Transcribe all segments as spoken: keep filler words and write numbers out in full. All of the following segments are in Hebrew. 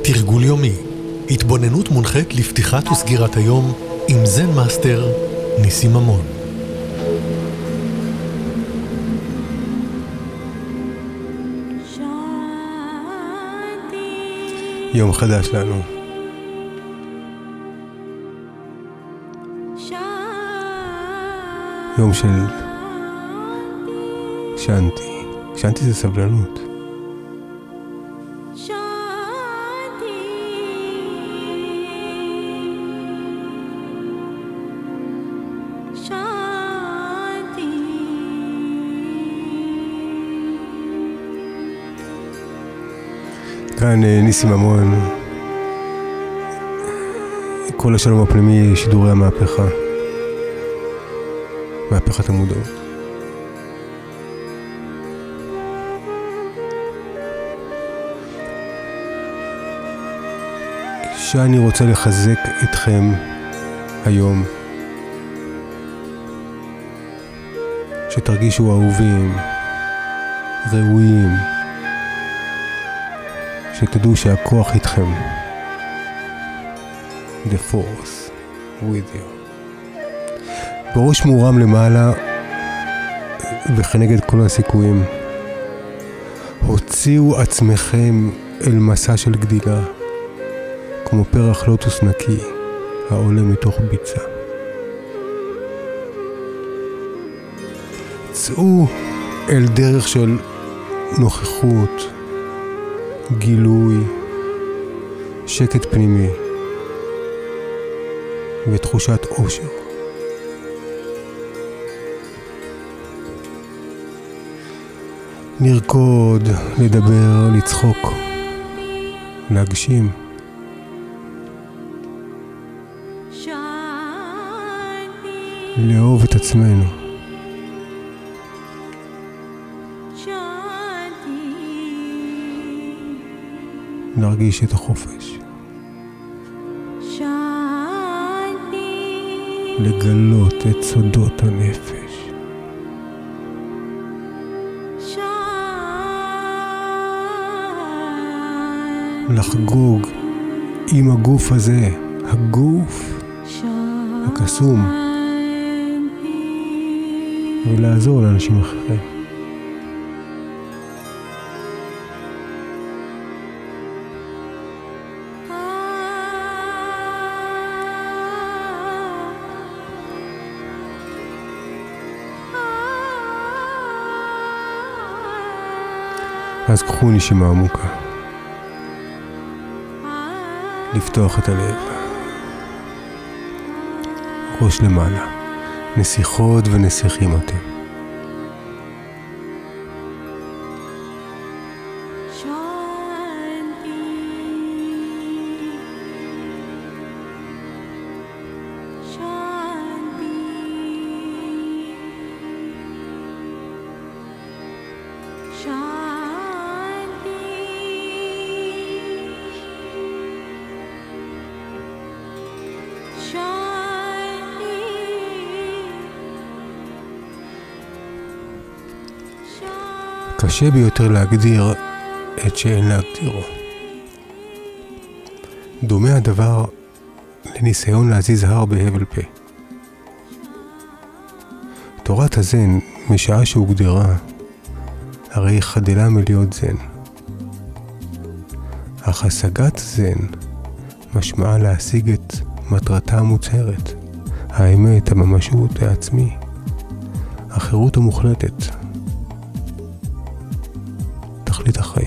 תרגול יומי, התבוננות מונחית לפתיחת וסגירת היום עם זן מאסטר ניסים ממון. יום חדש לנו. יום של שנתי. שנתי זה סבלנות. כאן ניסים ממון, כל השלום הפנימי, שידורי המהפכה, מהפכת המודעות. שאני רוצה לחזק אתכם היום, שתרגישו אהובים, ראויים, שתדעו שהכוח איתכם. The force with you. בראש מורם למעלה וכנגד כל הסיכויים. הוציאו עצמכם אל מסע של גדילה, כמו פרח לוטוס נקי העולה מתוך ביצה. צאו אל דרך של נוכחות, גילוי, שקט פנימי ותחושת אושר. לרקוד, לדבר, לצחוק, להגשים. לאהוב את עצמנו. להרגיש את החופש. לגלות את סודות הנפש. לחגוג עם הגוף הזה, הגוף הקסום, ולעזור לאנשים אחרים. אז קחו נשימה עמוקה. לפתוח את הלב. ראש למעלה. נסיכות ונסיכים אתם. קשה ביותר להגדיר את שאין להגדירו. דומה הדבר לניסיון להזיז הר בהבל פה. תורת הזן, משעה שהוגדרה, הרי חדלה מלהיות זן. אך השגת זן משמעה להשיג את מטרתה המוצהרת, האמת, הממשות, העצמי, החירות המוחלטת, תכלית החיים.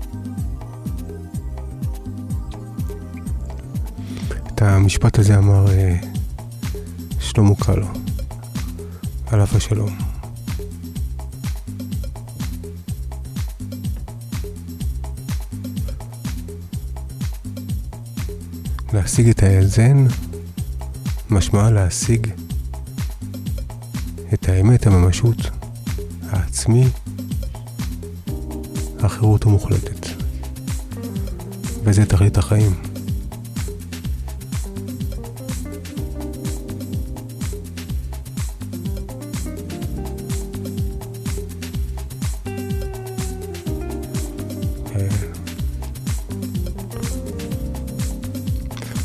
את המשפט הזה אמר שלמה קלו, עליו השלום. להשיג את הזן משמעה להשיג את האמת, הממשות, העצמי, החירות המוחלטת. וזה תכלית החיים.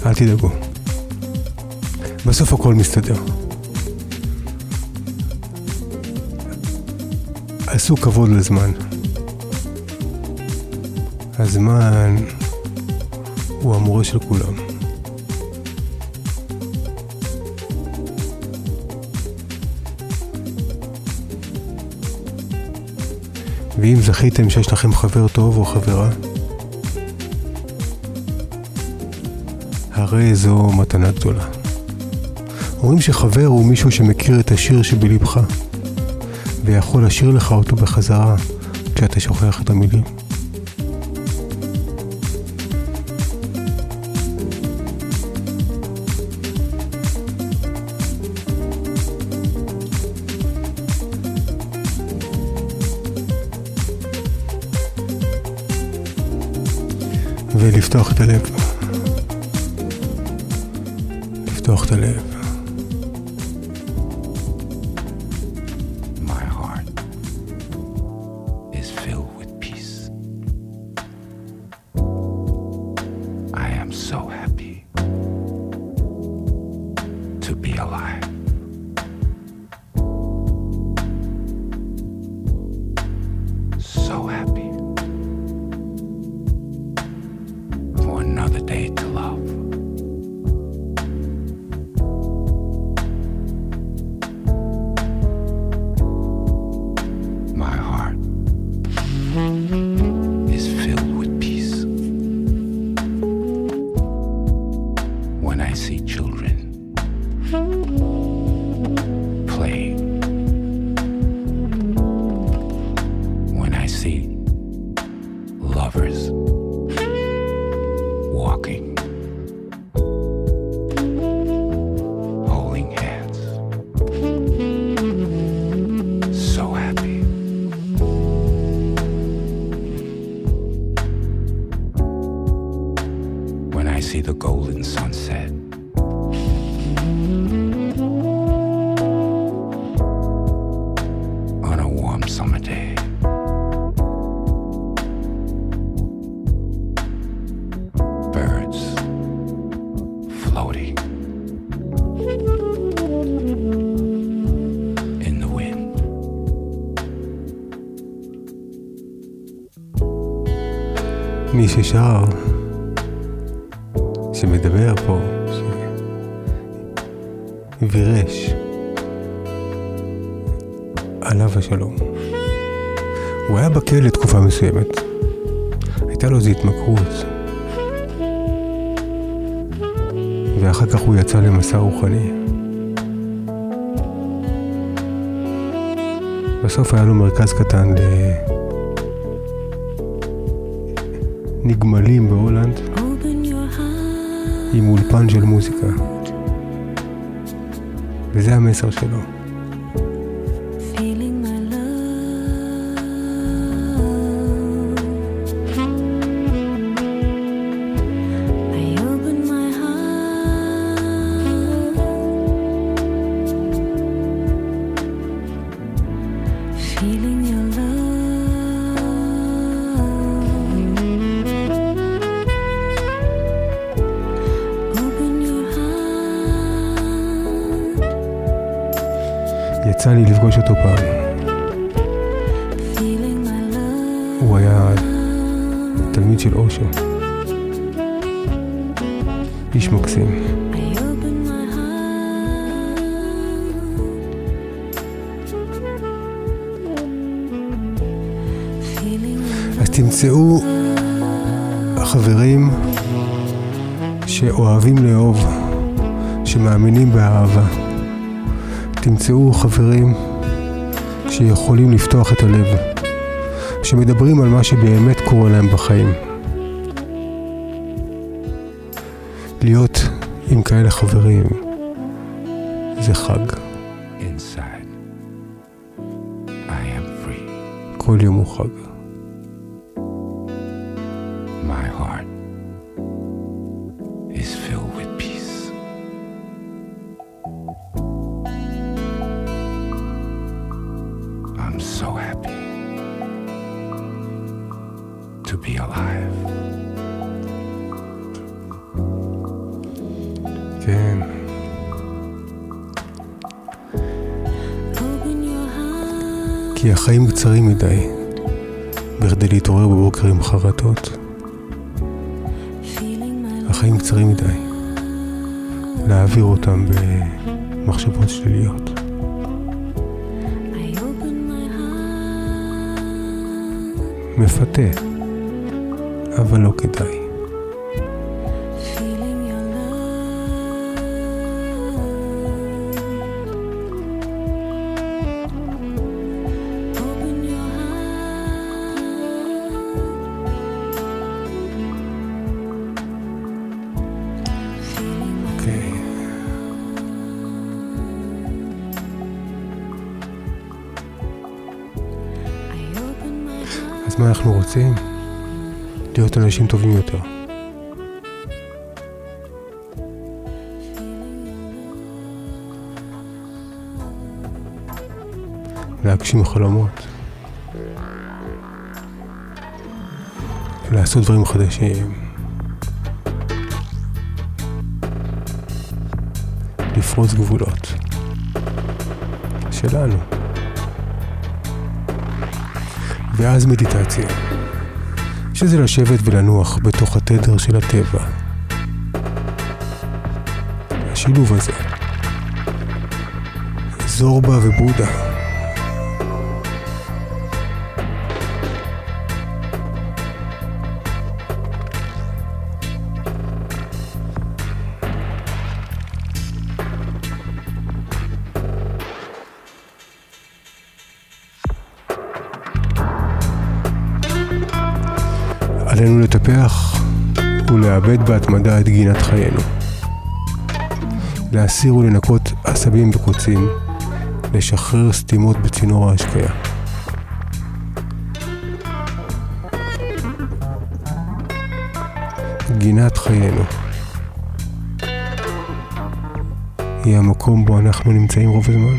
אל תדאגו. בסוף הכל מסתדר. עשו כבוד לזמן. הזמן הוא המורה של כולם. ואם זכיתם שיש לכם חבר טוב או חברה, הרי זו מתנה גדולה. אומרים שחבר הוא מישהו שמכיר את השיר שבלבך, ויכול לשיר לך אותו בחזרה כשאתה שוכח את המילים. ולפתוח את הלב. לפתוח את הלב. מי ששר, שמדבר פה, שווירש, עליו השלום. הוא היה בכלא תקופה מסוימת. הייתה לו איזו התמכרות. ואחר כך הוא יצא למסע רוחני. בסוף היה לו מרכז קטן ל... נגמלים בהולנד עם אולפן של מוזיקה, וזה המסר שלו. יצא לי לפגוש אותו פעם. הוא היה תלמיד של אושו. איש מקסים. אז תמצאו חברים שאוהבים לאהוב, שמאמינים באהבה. תמצאו חברים שיכולים לפתוח את הלב, שמדברים על מה שבאמת קורה להם בחיים. להיות עם כאלה חברים זה חג. Inside, I am free. כל יום הוא חג. My heart is filled with peace. I'm so happy to be alive. כן. כי החיים קצרים מדי, בכדי להתעורר בבוקר עם חרטות. החיים קצרים מדי, להעביר אותם במחשבות שליליות. מפתה, אבל לא כדאי. אז מה אנחנו רוצים? להיות אנשים טובים יותר. להגשים חלומות. לעשות דברים חדשים. לפרוץ גבולות. שלנו. ואז מדיטציה, שזה לשבת ולנוח בתוך התדר של הטבע. השילוב הזה, זורבה ובודה. עלינו לטפח ולאבד בהתמדה את גינת חיינו. להסיר ולנקות עשבים וקוצים, לשחרר סתימות בצינור ההשקיה. גינת חיינו היא המקום בו אנחנו נמצאים רוב הזמן.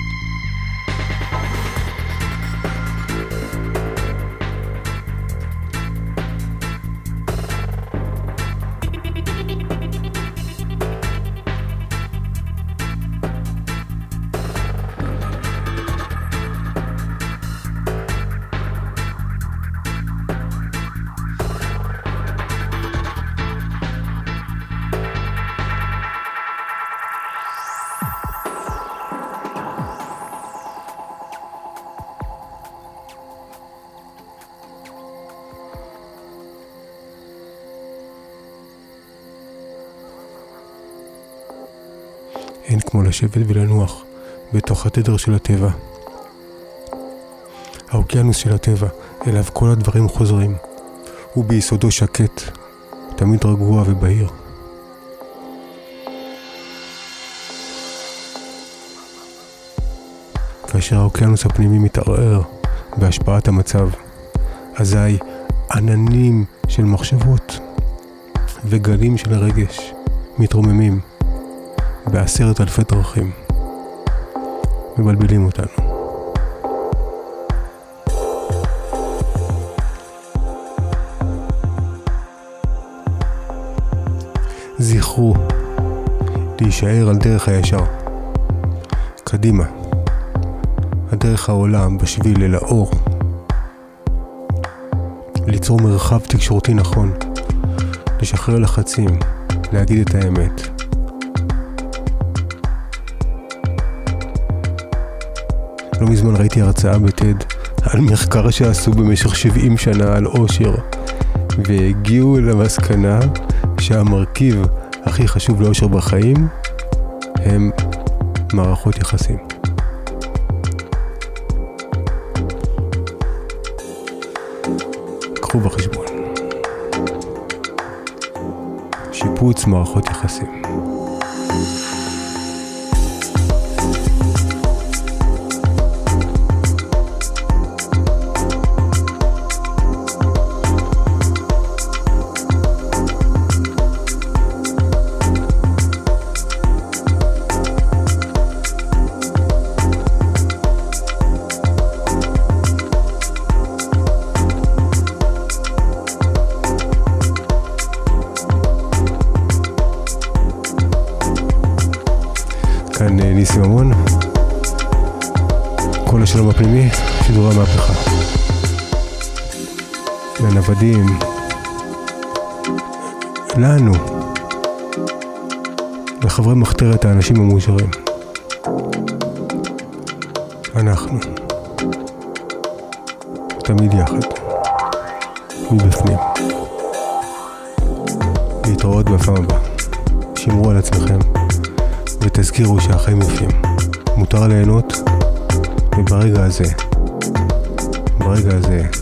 אין כמו לשבת ולנוח בתוך התדר של הטבע. האוקיינוס של הטבע, אליו כל הדברים חוזרים. הוא ביסודו שקט, תמיד רגוע ובהיר. כאשר האוקיינוס הפנימי מתערער בהשפעת המצב, אזי עננים של מחשבות וגלים של רגש מתרוממים בעשרת אלפי דרכים, מבלבלים אותנו. זכרו להישאר על דרך הישר, קדימה, הדרך העולם בשביל אל האור, ליצור מרחב תקשורתי נכון, לשחרר לחצים, להגיד את האמת. לא מזמן ראיתי הרצאה בטד על מחקר שעשו במשך שבעים שנה על אושר, והגיעו למסקנה שהמרכיב הכי חשוב לאושר בחיים הם מערכות יחסים. קחו בחשבון. שיפוץ מערכות יחסים. ניסים ממון. כל השלום הפנימי, שידורי המהפכה. לנוודים, לנו, לחברי מחתרת האנשים המאושרים. אנחנו תמיד יחד, מבפנים. להתראות בפעם הבאה. שמרו על עצמכם ותזכירו שהחיים יפים. מותר ליהנות, וברגע הזה, ברגע הזה